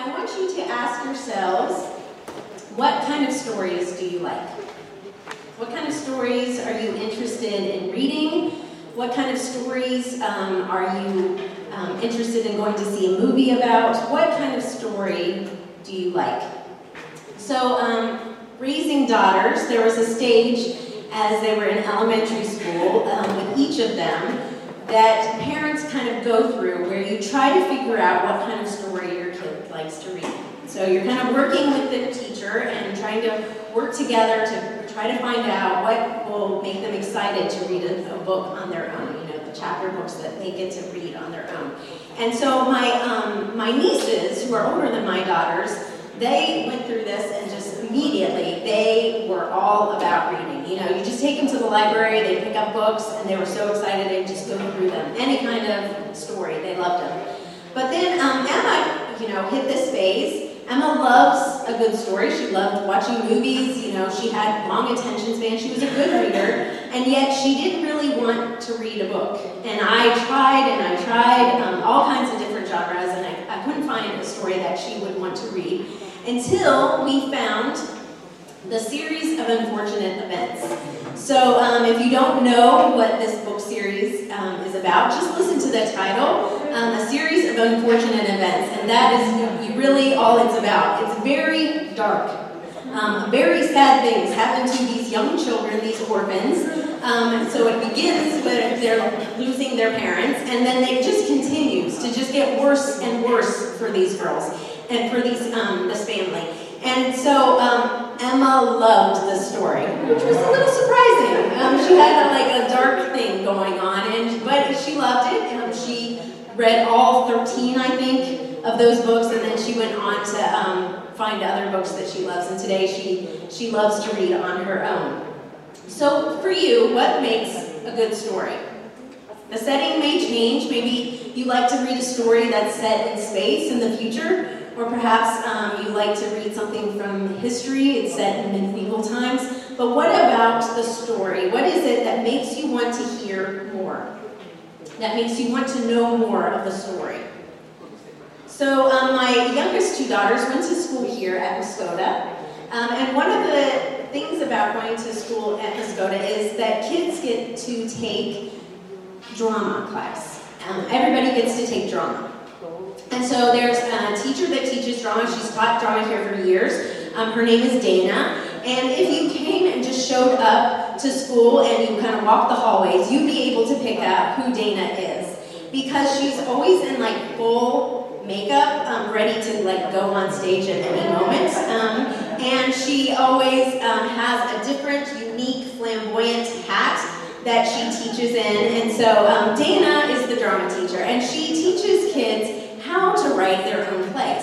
I want you to ask yourselves, what kind of stories do you like? What kind of stories are you interested in reading? What kind of stories are you interested in going to see a movie about? What kind of story do you like? So, raising daughters, there was a stage as they were in elementary school with each of them that parents kind of go through where you try to figure out what kind of story your kid likes to read. So you're kind of working with the teacher and trying to work together to try to find out what will make them excited to read a book on their own, you know, the chapter books that they get to read on their own. And so my nieces, who are older than my daughters, they went through this and just immediately, they were all about reading. You know, you just take them to the library, they pick up books, and they were so excited they'd just go through them. Any kind of story, they loved them. But then Emma, you know, hit this phase. Emma loves a good story. She loved watching movies. You know, she had long attention span. She was a good reader, and yet she didn't really want to read a book. And I tried all kinds of different genres, and I couldn't find a story that she would want to read until we found the series of unfortunate events. So if you don't know what this book series is about, just listen to the title, A Series of Unfortunate Events, and that is really all it's about. It's very dark. Very sad things happen to these young children, these orphans. So it begins with they're losing their parents, and then it just continues to just get worse and worse for these girls and for these this family. And so Emma loved the story, which was a little surprising. She had a dark thing going on, but she loved it. She read all 13, I think, of those books, and then she went on to find other books that she loves. And today she loves to read on her own. So for you, what makes a good story? The setting may change. Maybe you like to read a story that's set in space in the future. Or perhaps you like to read something from history, it's set in medieval times. But what about the story? What is it that makes you want to hear more? That makes you want to know more of the story? So my youngest two daughters went to school here at Muskota. And one of the things about going to school at Muskota is that kids get to take drama class. Everybody gets to take drama. And so there's a teacher that teaches drama. She's taught drama here for years. Her name is Dana. And if you came and just showed up to school and you kind of walked the hallways, you'd be able to pick out who Dana is. Because she's always in full makeup, ready to go on stage at any moment. And she always has a different, unique, flamboyant hat that she teaches in. And so Dana is the drama teacher. And she teaches kids how to write their own plays.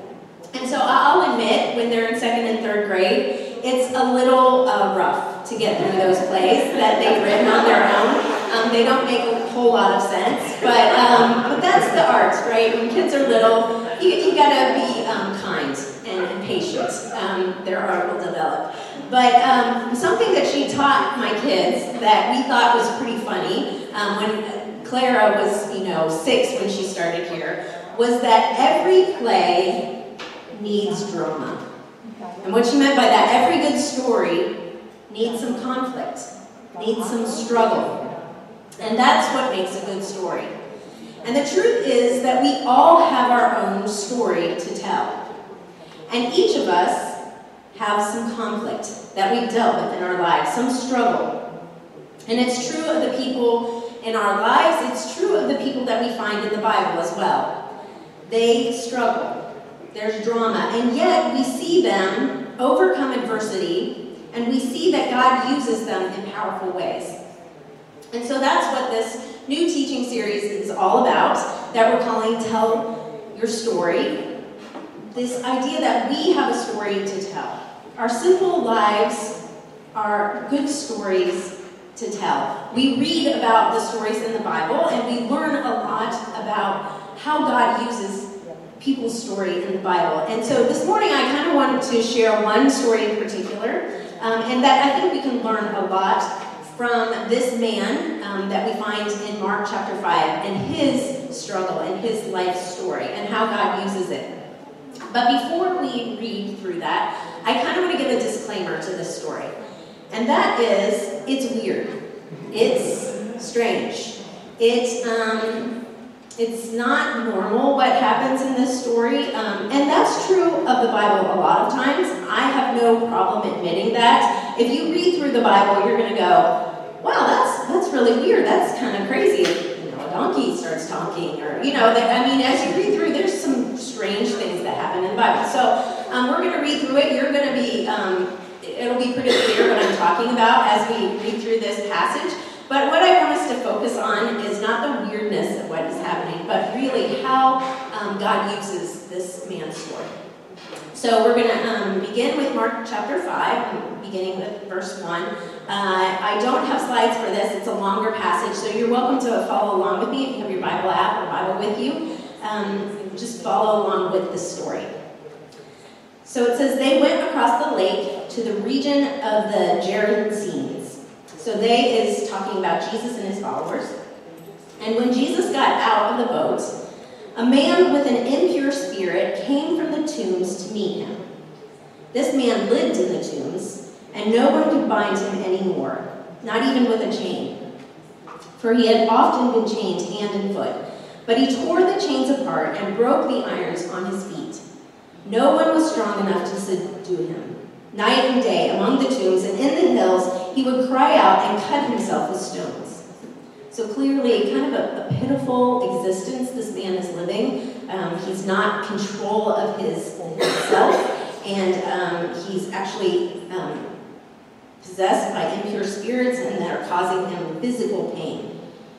And so I'll admit, when they're in 2nd and 3rd grade, it's a little rough to get through those plays that they've written on their own. They don't make a whole lot of sense, but that's the art, right? When kids are little, you gotta be kind and patient. Their art will develop. But something that she taught my kids that we thought was pretty funny, when Clara was, 6 when she started here, was that every play needs drama. And what she meant by that, every good story needs some conflict, needs some struggle. And that's what makes a good story. And the truth is that we all have our own story to tell. And each of us have some conflict that we've dealt with in our lives, some struggle. And it's true of the people in our lives, it's true of the people that we find in the Bible as well. They struggle. There's drama. And yet we see them overcome adversity, and we see that God uses them in powerful ways. And so that's what this new teaching series is all about, that we're calling Tell Your Story. This idea that we have a story to tell. Our simple lives are good stories to tell. We read about the stories in the Bible, and we learn a lot about how God uses people's story in the Bible. And so this morning I kind of wanted to share one story in particular, and that I think we can learn a lot from this man that we find in Mark chapter 5 and his struggle and his life story and how God uses it. But before we read through that, I kind of want to give a disclaimer to this story. And that is, it's weird. It's strange. It's not normal what happens in this story. And that's true of the Bible a lot of times. I have no problem admitting that. If you read through the Bible, you're going to go, wow, that's really weird. That's kind of crazy. A donkey starts talking, or, as you read through, there's some strange things that happen in the Bible. So we're going to read through it. You're going to be, it'll be pretty clear what I'm talking about as we read through this passage. But what I want us to focus on is not the weirdness of what is happening, but really how God uses this man's story. So we're going to begin with Mark chapter 5, beginning with verse 1. I don't have slides for this. It's a longer passage, so you're welcome to follow along with me if you have your Bible app or Bible with you. Just follow along with this story. So it says, they went across the lake to the region of the Gerasenes. So they is talking about Jesus and his followers. And when Jesus got out of the boat, a man with an impure spirit came from the tombs to meet him. This man lived in the tombs, and no one could bind him anymore, not even with a chain. For he had often been chained hand and foot. But he tore the chains apart and broke the irons on his feet. No one was strong enough to subdue him. Night and day, among the tombs and in the hills, he would cry out and cut himself with stones. So clearly, kind of a pitiful existence this man is living. He's not in control of himself, and he's actually possessed by impure spirits and that are causing him physical pain.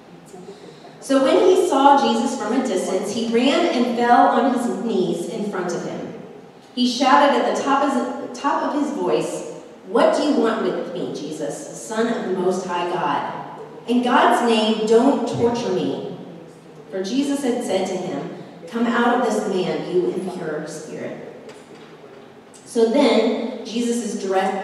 So when he saw Jesus from a distance, he ran and fell on his knees in front of him. He shouted at the top of his voice, "What do you want with me, Jesus, Son of the Most High God? In God's name, don't torture me." For Jesus had said to him, "Come out of this man, you impure spirit." So then, Jesus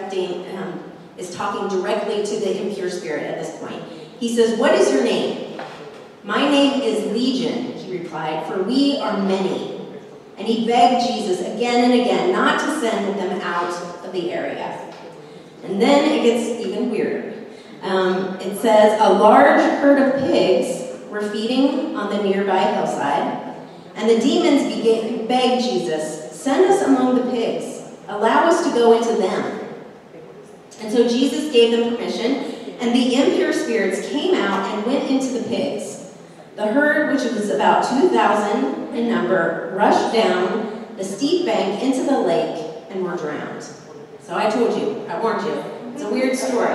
is talking directly to the impure spirit at this point. He says, "What is your name?" "My name is Legion," he replied, "for we are many." And he begged Jesus again and again not to send them out of the area. And then it gets even weirder. It says, a large herd of pigs were feeding on the nearby hillside, and the demons begged Jesus, "Send us among the pigs. Allow us to go into them." And so Jesus gave them permission, and the impure spirits came out and went into the pigs. The herd, which was about 2,000 in number, rushed down the steep bank into the lake and were drowned. So I told you, I warned you. It's a weird story.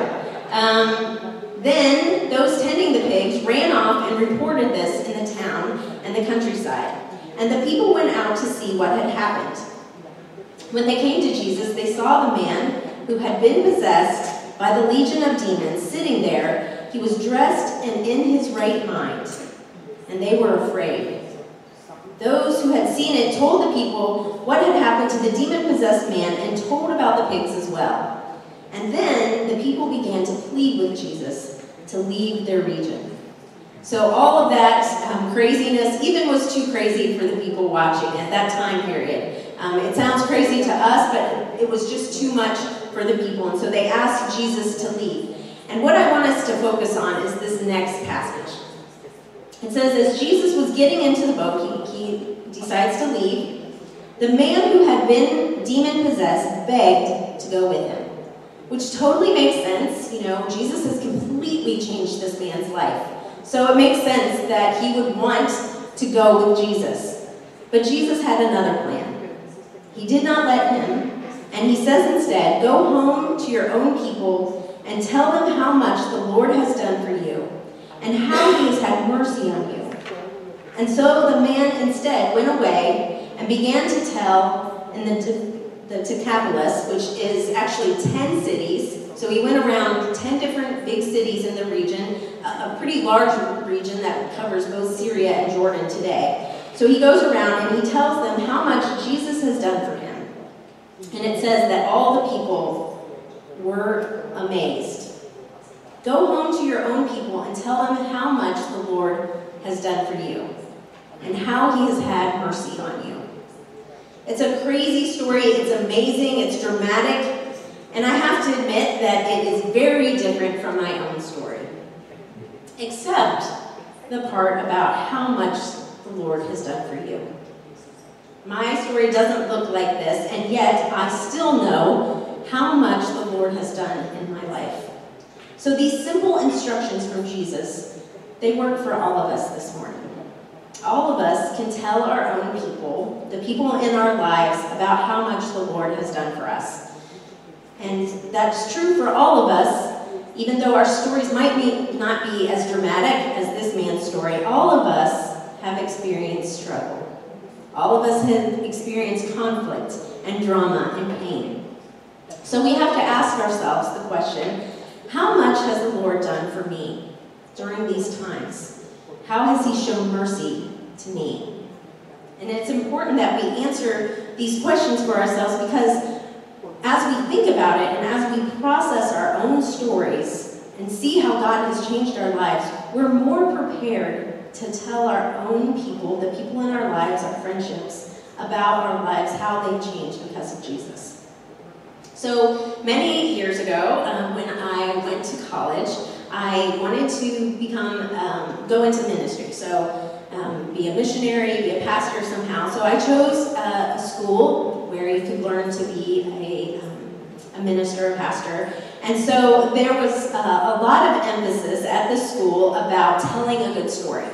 Then those tending the pigs ran off and reported this in the town and the countryside. And the people went out to see what had happened. When they came to Jesus, they saw the man who had been possessed by the legion of demons sitting there. He was dressed and in his right mind. And they were afraid. Those who had seen it told the people what had happened to the demon-possessed man and told about the pigs as well. And then the people began to plead with Jesus to leave their region. So all of that craziness even was too crazy for the people watching at that time period. It sounds crazy to us, but it was just too much for the people. And so they asked Jesus to leave. And what I want us to focus on is this next passage. It says, as Jesus was getting into the boat, he decides to leave. The man who had been demon-possessed begged to go with him, which totally makes sense. Jesus has completely changed this man's life. So it makes sense that he would want to go with Jesus. But Jesus had another plan. He did not let him, and he says instead, "Go home to your own people and tell them how much the Lord has done for you, and how he has had mercy on you." And so the man instead went away and began to tell in the Decapolis, which is actually 10 cities. So he went around 10 different big cities in the region, a pretty large region that covers both Syria and Jordan today. So he goes around and he tells them how much Jesus has done for him. And it says that all the people were amazed. Go home to your own people and tell them how much the Lord has done for you and how he has had mercy on you. It's a crazy story, it's amazing, it's dramatic, and I have to admit that it is very different from my own story. Except the part about how much the Lord has done for you. My story doesn't look like this, and yet I still know how much the Lord has done in my life. So these simple instructions from Jesus, they work for all of us this morning. All of us can tell our own people, the people in our lives, about how much the Lord has done for us. And that's true for all of us, even though our stories might not be as dramatic as this man's story. All of us have experienced struggle. All of us have experienced conflict and drama and pain. So we have to ask ourselves the question, how much has the Lord done for me during these times? How has He shown mercy to me? And it's important that we answer these questions for ourselves, because as we think about it and as we process our own stories and see how God has changed our lives, we're more prepared to tell our own people, the people in our lives, our friendships, about our lives, how they've changed because of Jesus. So many years ago, when I went to college, I wanted to go into ministry. So be a missionary, be a pastor somehow. So I chose a school where you could learn to be a minister, a pastor. And so there was a lot of emphasis at the school about telling a good story.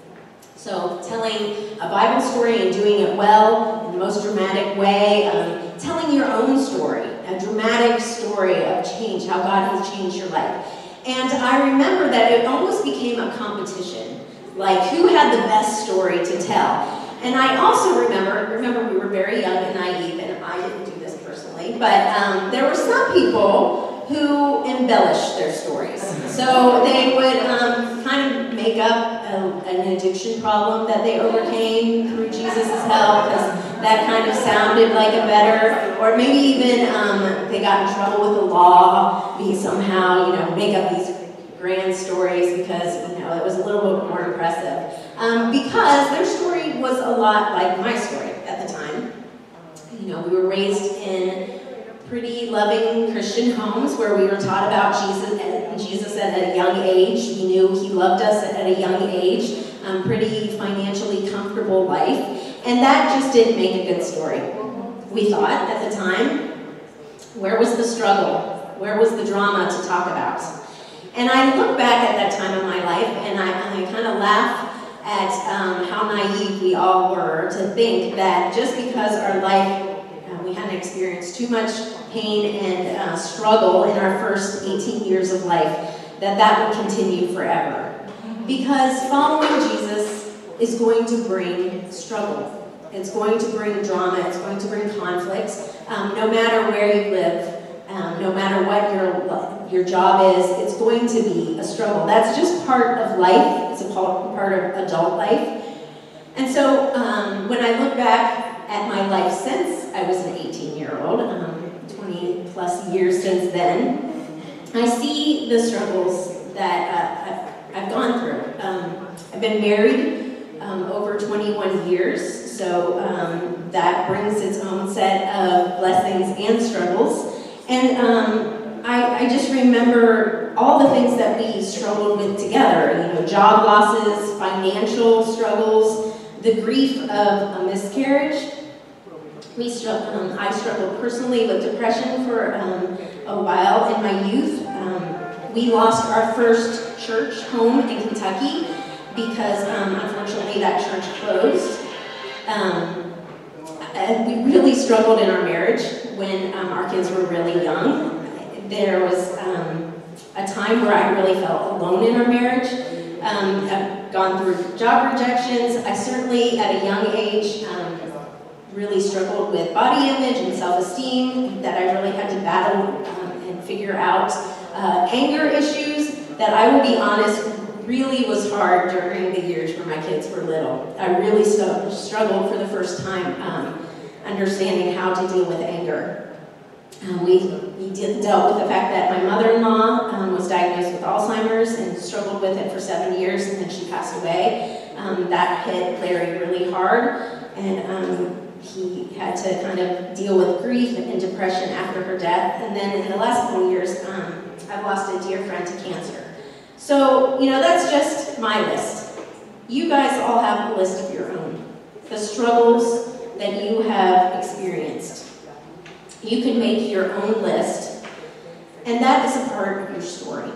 So telling a Bible story and doing it well, in the most dramatic way, telling your own story, a dramatic story of change, how God has changed your life. And I remember that it almost became a competition, like who had the best story to tell. And I also remember we were very young and naive, and I didn't do this personally, but there were some people who embellished their stories. So they would kind of make up an addiction problem that they overcame through Jesus' help, because that kind of sounded like a better, or maybe even they got in trouble with the law, somehow, make up these grand stories because, it was a little bit more impressive. Because their story was a lot like my story at the time. We were raised in pretty loving Christian homes where we were taught about Jesus at a young age. We knew He loved us at a young age. Pretty financially comfortable life. And that just didn't make a good story. We thought at the time, where was the struggle? Where was the drama to talk about? And I look back at that time in my life, and I kind of laugh at how naive we all were to think that just because our life, we hadn't experienced too much pain and struggle in our first 18 years of life, that would continue forever. Because following Jesus is going to bring struggle. It's going to bring drama. It's going to bring conflicts. No matter where you live, no matter what your job is, it's going to be a struggle. That's just part of life. It's a part of adult life. And so when I look back at my life since I was an 18-year-old, 20 plus years since then, I see the struggles that I've gone through. I've been married over 21 years, so that brings its own set of blessings and struggles. And I just remember all the things that we struggled with together, job losses, financial struggles, the grief of a miscarriage. I struggled personally with depression for a while in my youth. We lost our first church home in Kentucky because unfortunately that church closed. And we really struggled in our marriage when our kids were really young. There was a time where I really felt alone in our marriage. I've gone through job rejections. I certainly, at a young age, really struggled with body image and self-esteem that I really had to battle and figure out. Anger issues that, I will be honest, really was hard during the years where my kids were little. I really struggled for the first time understanding how to deal with anger. We dealt with the fact that my mother-in-law was diagnosed with Alzheimer's and struggled with it for 7 years, and then she passed away. That hit Larry really hard. And he had to kind of deal with grief and depression after her death. And then in the last couple of years, I've lost a dear friend to cancer. So, that's just my list. You guys all have a list of your own. The struggles that you have experienced. You can make your own list, and that is a part of your story.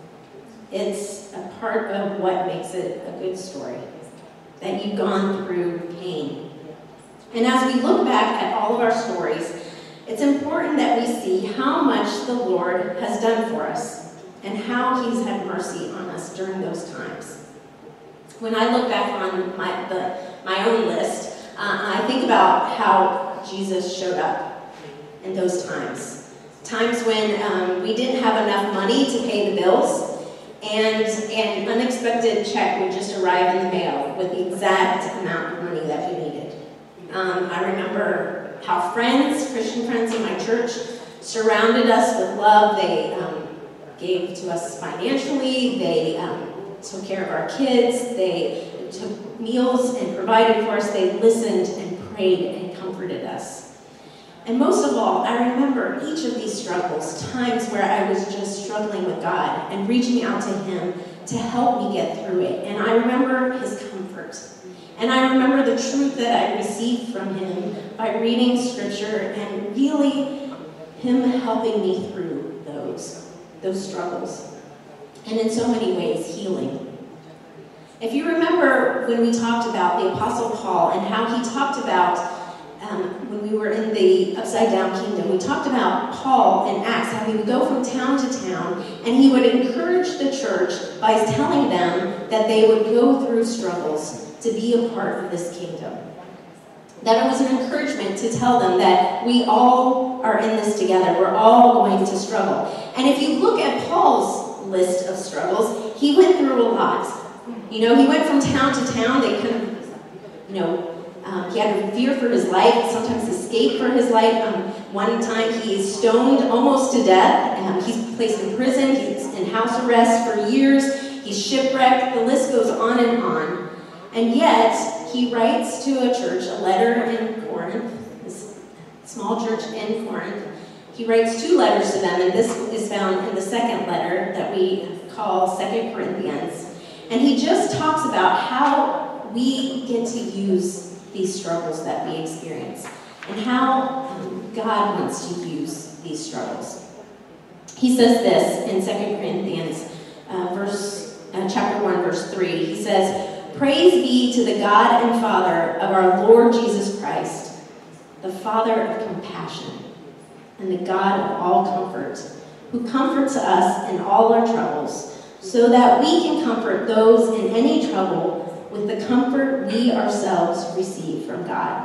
It's a part of what makes it a good story, that you've gone through pain. And as we look back at all of our stories, it's important that we see how much the Lord has done for us and how he's had mercy on us during those times. When I look back on my own list, I think about how Jesus showed up in those times. Times when we didn't have enough money to pay the bills, and an unexpected check would just arrive in the mail with the exact amount of money that we needed. I remember how Christian friends in my church, surrounded us with love. They gave to us financially. They took care of our kids. They took meals and provided for us. They listened and prayed and comforted us. And most of all, I remember each of these struggles, times where I was just struggling with God and reaching out to him to help me get through it. And I remember his comfort. And I remember the truth that I received from him by reading scripture and really him helping me through those struggles. And in so many ways, healing. If you remember when we talked about the Apostle Paul and how he talked about when we were in the Upside Down Kingdom, we talked about Paul in Acts, how he would go from town to town, and he would encourage the church by telling them that they would go through struggles to be a part of this kingdom. That it was an encouragement to tell them that we all are in this together. We're all going to struggle. And if you look at Paul's list of struggles, he went through a lot. He went from town to town. They couldn't, he had to fear for his life, sometimes escape for his life. One time he's stoned almost to death. He's placed in prison. He's in house arrest for years. He's shipwrecked. The list goes on and on. And yet, he writes to a church, a letter in Corinth, this small church in Corinth. He writes 2 letters to them, and this is found in the second letter that we call 2 Corinthians. And he just talks about how we get to use these struggles that we experience and how God wants to use these struggles. He says this in 2 Corinthians chapter 1, verse 3. He says, "Praise be to the God and Father of our Lord Jesus Christ, the Father of compassion and the God of all comfort, who comforts us in all our troubles, so that we can comfort those in any trouble with the comfort we ourselves receive from God."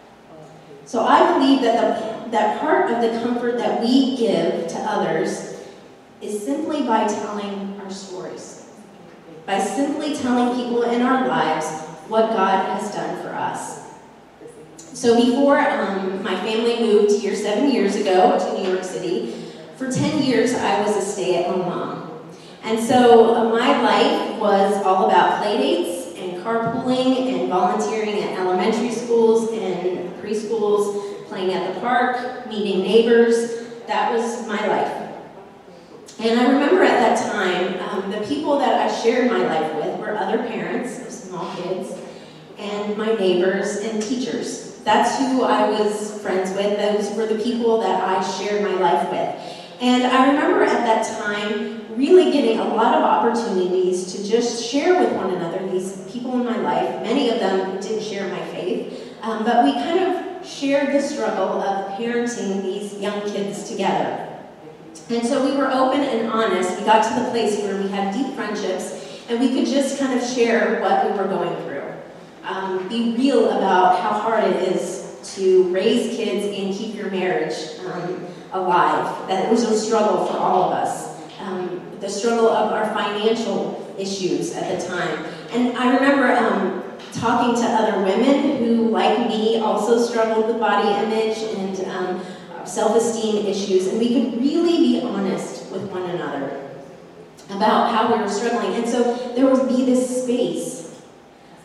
So I believe that part of the comfort that we give to others is simply by telling our stories, by simply telling people in our lives what God has done for us. So before my family moved here 7 years ago to New York City, for 10 years I was a stay-at-home mom. And so my life was all about playdates and carpooling and volunteering at elementary schools and preschools, playing at the park, meeting neighbors. That was my life. And I remember at that time, the people that I shared my life with were other parents of small kids and my neighbors and teachers. That's who I was friends with. Those were the people that I shared my life with. And I remember at that time really getting a lot of opportunities to just share with one another, these people in my life. Many of them didn't share my faith, but we kind of shared the struggle of parenting these young kids together. And so we were open and honest. We got to the place where we had deep friendships, and we could just kind of share what we were going through. Be real about how hard it is to raise kids and keep your marriage alive. That it was a struggle for all of us. The struggle of our financial issues at the time. And I remember talking to other women who, like me, also struggled with body image and self-esteem issues, and we could really be honest with one another about how we were struggling. And so there would be this space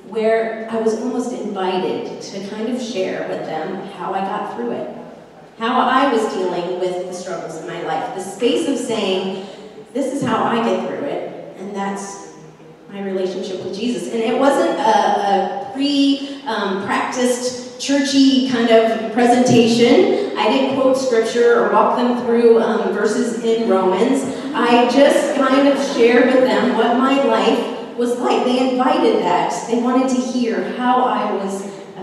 where I was almost invited to kind of share with them how I got through it, how I was dealing with the struggles in my life, the space of saying, this is how I get through it, and that's my relationship with Jesus. And it wasn't a pre-practiced, churchy kind of presentation. I didn't quote scripture or walk them through verses in Romans. I just kind of shared with them what my life was like. They invited that. They wanted to hear how I was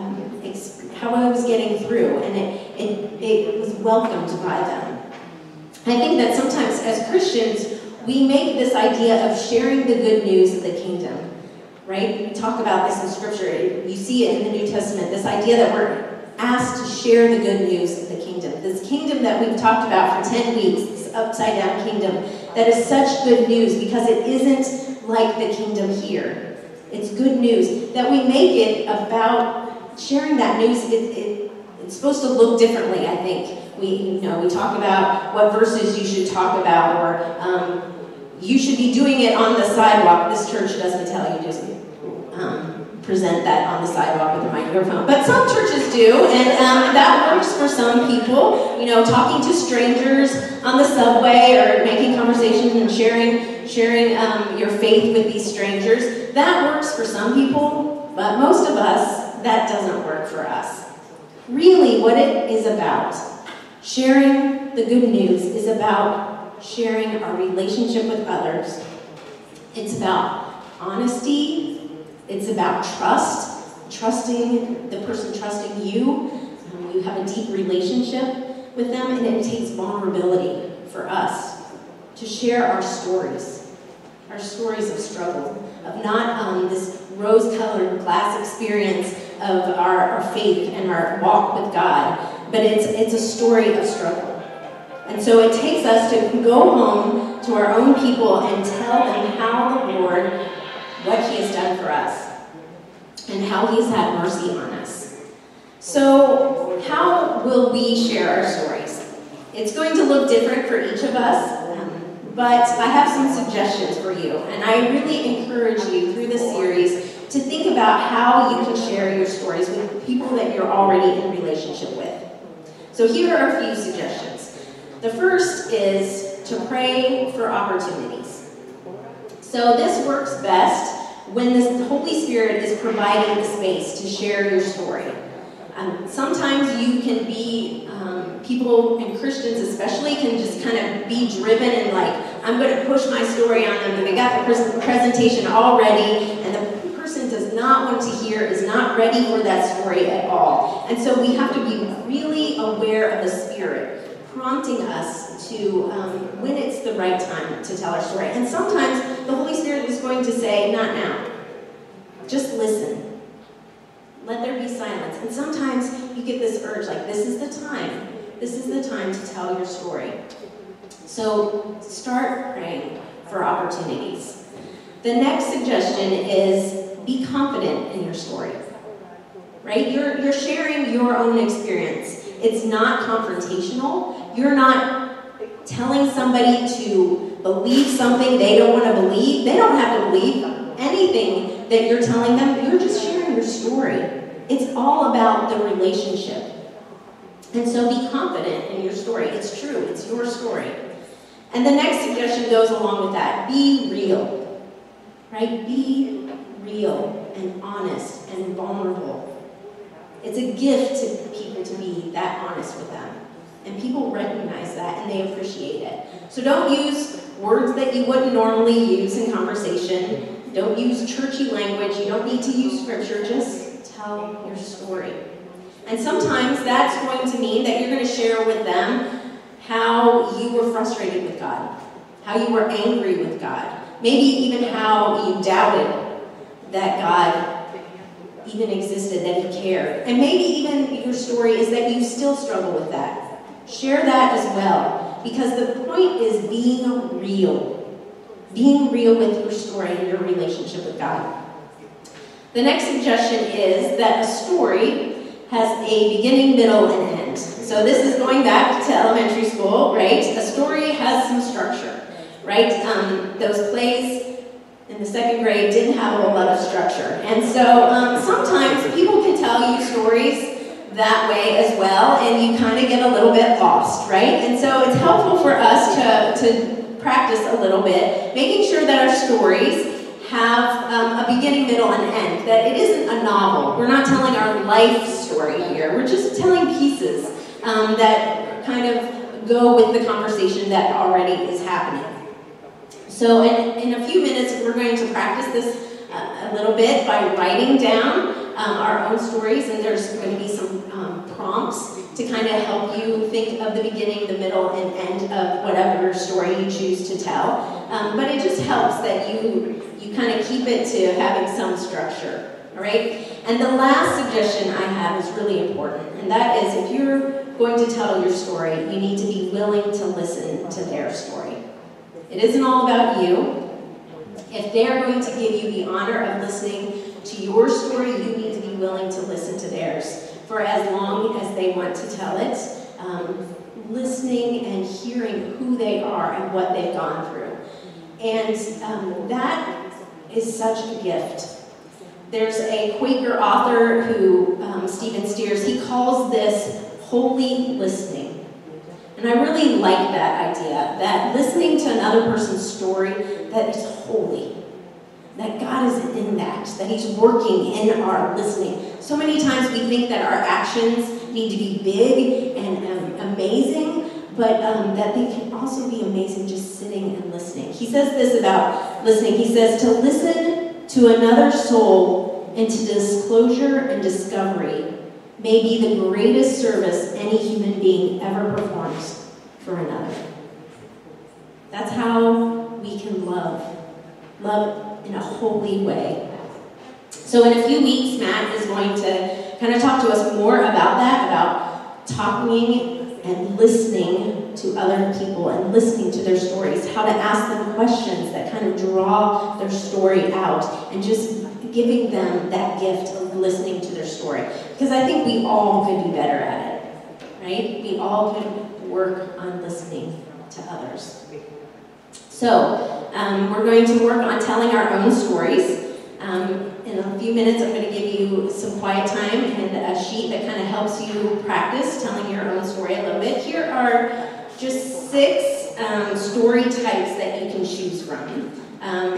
getting through, and it was welcomed by them. I think that sometimes as Christians, we make this idea of sharing the good news of the kingdom, right? We talk about this in Scripture. You see it in the New Testament, this idea that we're asked to share the good news of the kingdom. This kingdom that we've talked about for 10 weeks, this upside-down kingdom, that is such good news because it isn't like the kingdom here. It's good news. That we make it about sharing that news, it's supposed to look differently, I think. We talk about what verses you should talk about, or you should be doing it on the sidewalk. This church doesn't tell you just present that on the sidewalk with a microphone. But some churches do, and that works for some people. Talking to strangers on the subway or making conversation and sharing your faith with these strangers. That works for some people, but most of us, that doesn't work for us. Really, what it is about, sharing the good news, is about sharing our relationship with others. It's about honesty. It's about trusting the person trusting you. You have a deep relationship with them, and it takes vulnerability for us to share our stories of struggle, of not this rose-colored glass experience of our faith and our walk with God, but it's a story of struggle. And so it takes us to go home to our own people and tell them how the Lord, what He has done for us, and how He has had mercy on us. So how will we share our stories? It's going to look different for each of us, but I have some suggestions for you, and I really encourage you through this series to think about how you can share your stories with people that you're already in relationship with. So here are a few suggestions. The first is to pray for opportunities. So this works best when the Holy Spirit is providing the space to share your story. Sometimes you can be, people and Christians especially can just kind of be driven and like, I'm going to push my story on them, and they got the presentation all ready, and the person does not want to hear, is not ready for that story at all. And so we have to be really aware of the Spirit prompting us to when it's the right time to tell our story. And sometimes the Holy Spirit is going to say, not now. Just listen. Let there be silence. And sometimes you get this urge, like, this is the time. This is the time to tell your story. So start praying for opportunities. The next suggestion is be confident in your story. Right? You're sharing your own experience. It's not confrontational. You're not telling somebody to believe something they don't want to believe. They don't have to believe anything that you're telling them. You're just sharing your story. It's all about the relationship. And so be confident in your story. It's true. It's your story. And the next suggestion goes along with that. Be real. Right? Be real and honest and vulnerable. It's a gift to people to be that honest with them. And people recognize that and they appreciate it. So don't use words that you wouldn't normally use in conversation. Don't use churchy language. You don't need to use scripture. Just tell your story. And sometimes that's going to mean that you're going to share with them how you were frustrated with God, how you were angry with God, maybe even how you doubted that God even existed, that He cared. And maybe even your story is that you still struggle with that. Share that as well, because the point is being real with your story and your relationship with God. The next suggestion is that a story has a beginning, middle, and end. So this is going back to elementary school, right? A story has some structure, right? Those plays in the second grade didn't have a whole lot of structure. And so sometimes people can tell you stories that way as well, and you kind of get a little bit lost, right? And so it's helpful for us to practice a little bit, making sure that our stories have a beginning, middle, and end, that it isn't a novel. We're not telling our life story here. We're just telling pieces that kind of go with the conversation that already is happening. So in a few minutes, we're going to practice this a little bit by writing down our own stories, and there's going to be some prompts to kind of help you think of the beginning, the middle, and end of whatever story you choose to tell. But it just helps that you kind of keep it to having some structure, all right? And the last suggestion I have is really important, and that is if you're going to tell your story, you need to be willing to listen to their story. It isn't all about you. If they're going to give you the honor of listening to your story, you need to be willing to listen to theirs for as long as they want to tell it, listening and hearing who they are and what they've gone through. And that is such a gift. There's a Quaker author who, Stephen Steers, he calls this holy listening. And I really like that idea, that listening to another person's story that is holy, that God is in that He's working in our listening. So many times we think that our actions need to be big and amazing, but that they can also be amazing just sitting and listening. He says this about listening. He says, to listen to another soul into disclosure and discovery may be the greatest service any human being ever performs for another. That's how we can love in a holy way. So in a few weeks, Matt is going to kind of talk to us more about that, about talking and listening to other people and listening to their stories, how to ask them questions that kind of draw their story out, and just giving them that gift of listening to their story. Because I think we all could be better at it, right? We all could work on listening to others. So we're going to work on telling our own stories. In a few minutes, I'm going to give you some quiet time and a sheet that kind of helps you practice telling your own story a little bit. Here are just 6 story types that you can choose from. And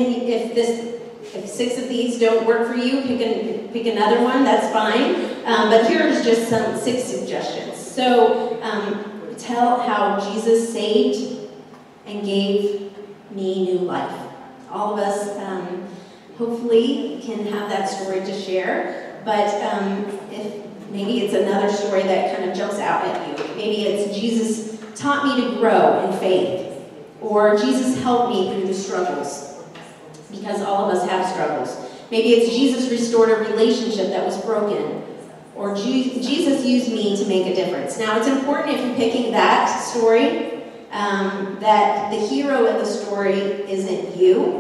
if 6 of these don't work for you, pick another one, that's fine. But here's just some 6 suggestions. So tell how Jesus saved and gave me new life. All of us hopefully can have that story to share, but if maybe it's another story that kind of jumps out at you. Maybe it's Jesus taught me to grow in faith, or Jesus helped me through the struggles, because all of us have struggles. Maybe it's Jesus restored a relationship that was broken, or Jesus used me to make a difference. Now, it's important if you're picking that story, that the hero in the story isn't you.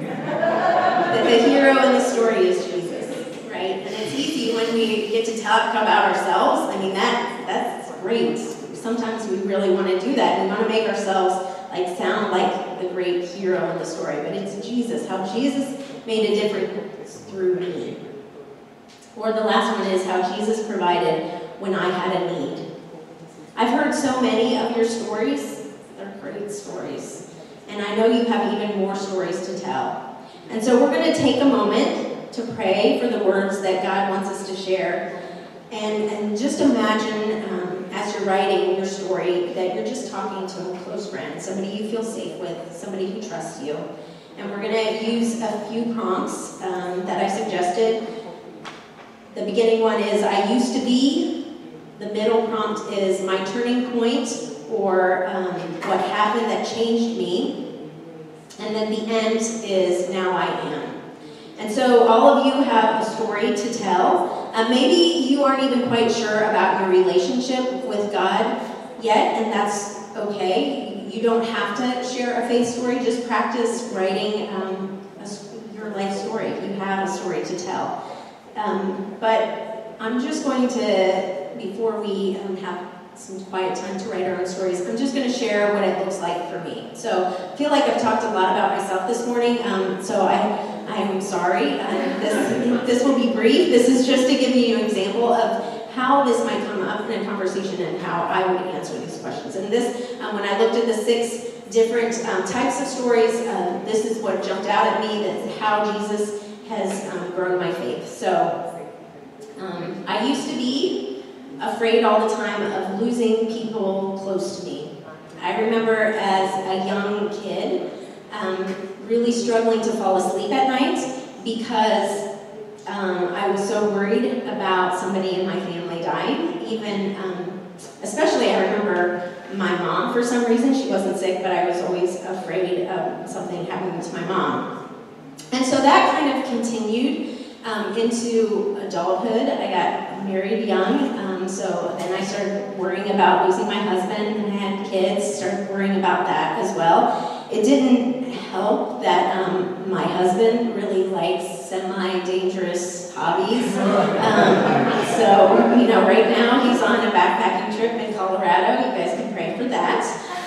That the hero in the story is Jesus, right? And it's easy when we get to talk about ourselves. I mean, that's great. Sometimes we really want to do that. We want to make ourselves sound like the great hero in the story. But it's Jesus, how Jesus made a difference through me. Or the last one is how Jesus provided when I had a need. I've heard so many of your stories. They're great stories. And I know you have even more stories to tell. And so we're going to take a moment to pray for the words that God wants us to share. And just imagine, as you're writing your story, that you're just talking to a close friend, somebody you feel safe with, somebody who trusts you. And we're going to use a few prompts that I suggested. The beginning one is, I used to be. The middle prompt is, my turning point, or what happened that changed me. And then the end is, now I am. And so all of you have a story to tell. Maybe you aren't even quite sure about your relationship with God yet, and that's okay. You don't have to share a faith story. Just practice writing your life story if you have a story to tell. But I'm just going to, before we have some quiet time to write our own stories, I'm just going to share what it looks like for me. So I feel like I've talked a lot about myself this morning, so I'm sorry. This will be brief. This is just to give you an example of how this might come up in a conversation and how I would answer these questions. And this, when I looked at the 6 different types of stories, this is what jumped out at me, that's how Jesus has grown my faith. So I used to be afraid all the time of losing people close to me. I remember as a young kid really struggling to fall asleep at night because I was so worried about somebody in my family dying. Even, especially I remember my mom, for some reason, she wasn't sick, but I was always afraid of something happening to my mom. And so that kind of continued into adulthood. I got married young, so then I started worrying about losing my husband, and I had kids, started worrying about that as well. It didn't help that my husband really likes semi-dangerous hobbies. So, right now he's on a backpacking trip in Colorado. You guys can pray for that.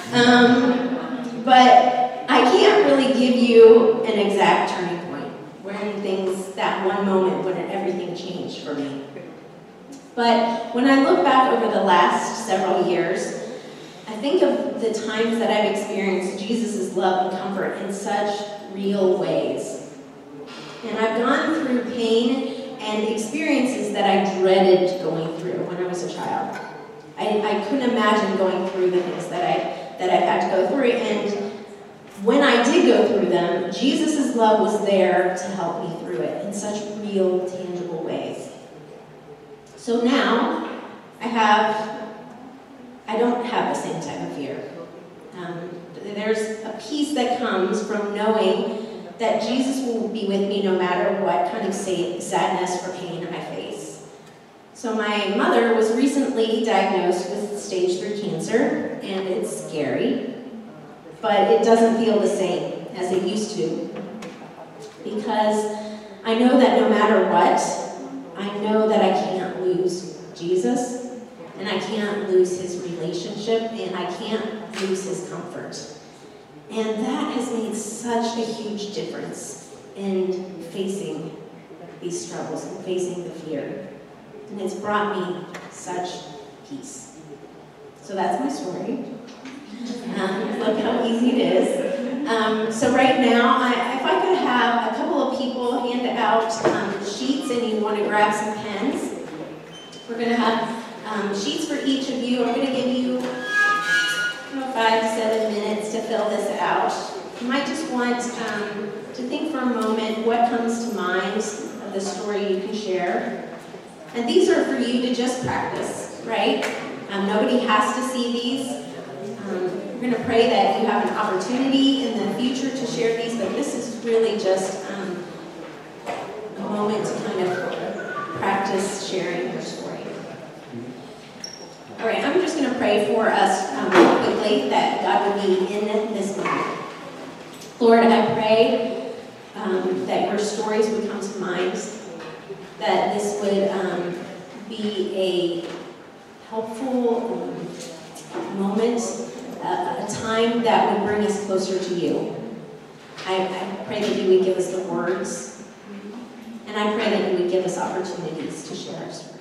But I can't really give you an exact turning point when things, that one moment when everything changed for me. But when I look back over the last several years, I think of the times that I've experienced Jesus' love and comfort in such real ways. And I've gone through pain and experiences that I dreaded going through when I was a child. I couldn't imagine going through the things that I've had to go through. And when I did go through them, Jesus' love was there to help me through it in such real, tangible ways. So now, I don't have the same type of fear. There's a peace that comes from knowing that Jesus will be with me no matter what kind of sadness or pain I face. So my mother was recently diagnosed with stage 3 cancer, and it's scary, but it doesn't feel the same as it used to, because I know that no matter what, I know that I can't lose Jesus, and I can't lose his relationship, and I can't lose his comfort. And that has made such a huge difference in facing these struggles and facing the fear. And it's brought me such peace. So that's my story. Look how easy it is. So right now, if I could have a couple of people hand out sheets and you want to grab some pens, we're going to have sheets for each of you. I'm going to give you 5 to 7 minutes to fill this out. You might just want to think for a moment what comes to mind of the story you can share. And these are for you to just practice, right? Nobody has to see these. We're going to pray that you have an opportunity in the future to share these, but this is really just a moment to kind of practice sharing your story. All right, I'm just going to pray for us quickly that God would be in this moment. Lord, I pray that your stories would come to mind, that this would be a helpful moment, a time that would bring us closer to you. I pray that you would give us the words, and I pray that you would give us opportunities to share our stories.